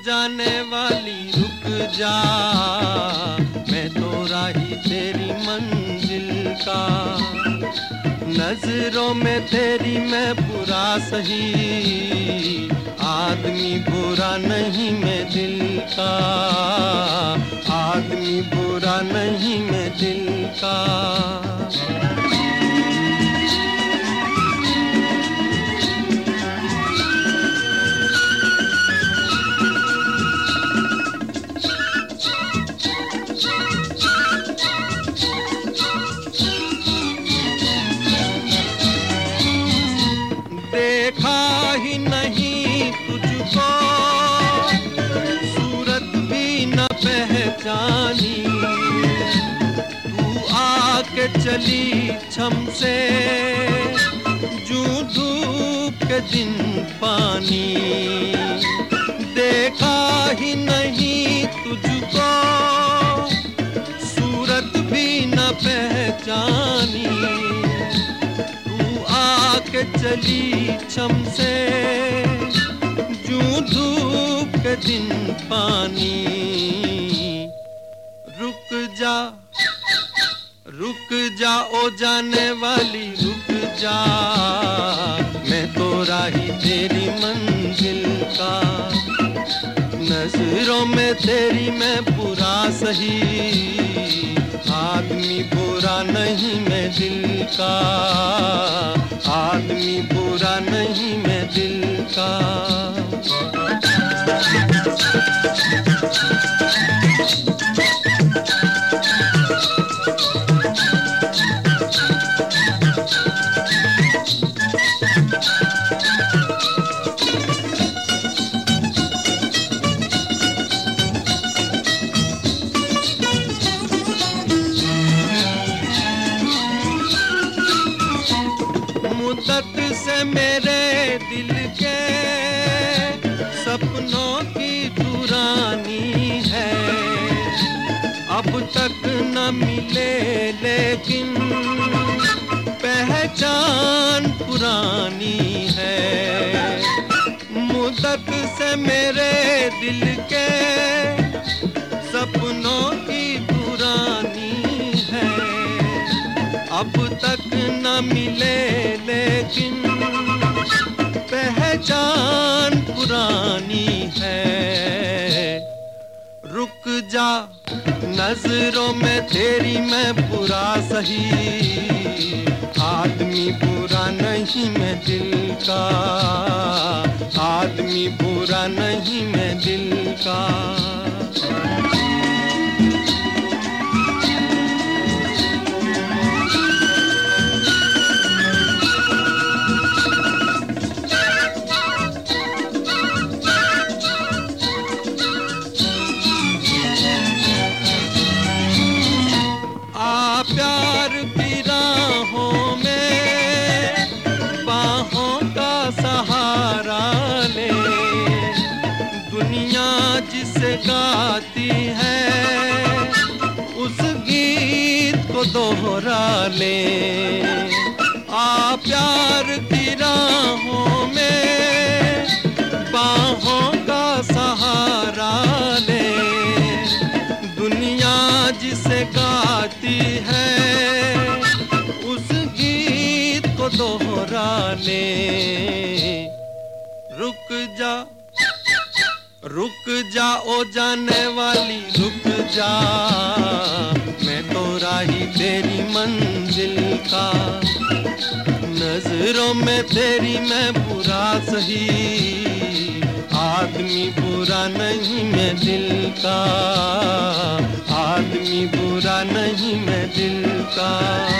जाने वाली रुक जा, मैं तो राही तेरी मंजिल का। नजरों में तेरी मैं बुरा सही, आदमी बुरा नहीं मैं दिल का, आदमी बुरा नहीं मैं दिल का। देखा ही नहीं तुझको, सूरत भी न पहचानी, तू आके चली छम से, जूं धूप के दिन पानी। देखा ही नहीं तुझको, सूरत भी न पहचानी, के चली छम से, जूं धूप के दिन पानी। रुक जा ओ जाने वाली रुक जा, मैं तो राही तेरी मंजिल का। नजरों में तेरी मैं बुरा सही, आदमी बुरा नहीं मैं दिल का, आदमी बुरा नहीं मैं दिल का। मुद्दत से मेरे दिल के सपनों की दुरानी है, अब तक न मिले लेकिन पहचान पुरानी है। मुद्दत से मेरे दिल के सपनों की दुरानी है, अब तक न मिले लेकिन पहचान पुरानी है। रुक जा नजरों में तेरी मैं बुरा सही, आदमी बुरा नहीं मैं दिल का, आदमी बुरा नहीं मैं दिल का। प्यार की राहों में बाहों का सहारा ले, दुनिया जिसे गाती है उस गीत को दोहरा ले। आ प्यार की राहों में बाहों का सहारा ले, दुनिया जिसे गाती है उस गीत को दोहरा ले। रुक जा ओ जाने वाली रुक जा, मैं तो राही तेरी मंजिल का। नजरों में तेरी मैं बुरा सही, आदमी बुरा नहीं मैं दिल का, आदमी बुरा नहीं मैं दिल का।